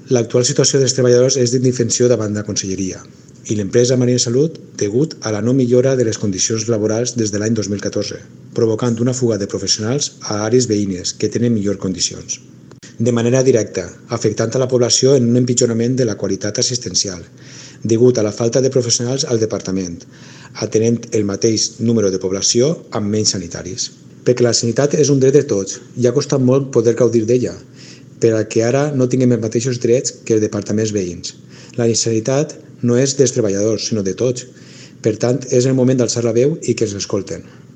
L'actual situació dels treballadors és d'indefensió davant la Conselleria i l'empresa Marina Salut degut a la no millora de les condicions laborals des de l'any 2014, provocant una fuga de professionals a àrees veïnes que tenen millors condicions. De manera directa, afectant a la població en un empitjorament de la qualitat assistencial, degut a la falta de professionals al departament, atenent el mateix número de població amb menys sanitaris. Perquè la sanitat és un dret de tots i ha costat molt poder gaudir d'ella, per a que ara no tinguem els mateixos drets que els departaments veïns. La sanitat no és dels treballadors, sinó de tots. Per tant, és el moment d'alçar la veu i que ens escolten.